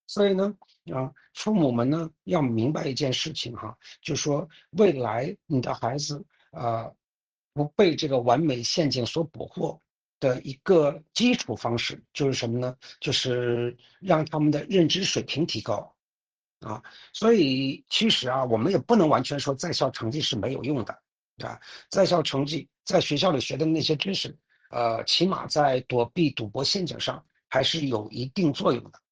所以呢，父母们呢要明白一件事情哈，就是说未来你的孩子不被这个完美陷阱所捕获的一个基础方式就是什么呢？就是让他们的认知水平提高啊。所以其实我们也不能完全说在校成绩是没有用的，对吧？在校成绩在学校里学的那些知识，起码在躲避赌博陷阱上还是有一定作用的。